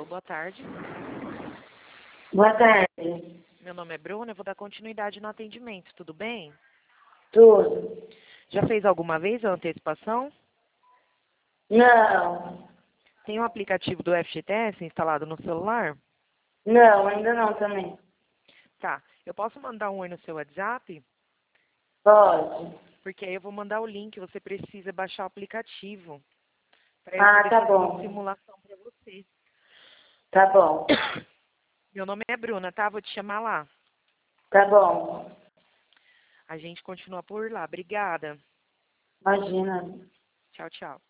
boa tarde. Boa tarde. Meu nome é Bruna, eu vou dar continuidade no atendimento, tudo bem? Tudo? Já fez alguma vez a antecipação? Não. Tem um aplicativo do FGTS instalado no celular? Não, ainda não também. Tá, eu posso mandar um oi no seu WhatsApp? Pode. Porque aí eu vou mandar o link, você precisa baixar o aplicativo para eu Ah, poder tá fazer uma bom. simulação para você. Tá bom. Meu nome é Bruna, tá? Vou te chamar lá. Tá bom. A gente continua por lá. Obrigada. Imagina. Tchau, tchau.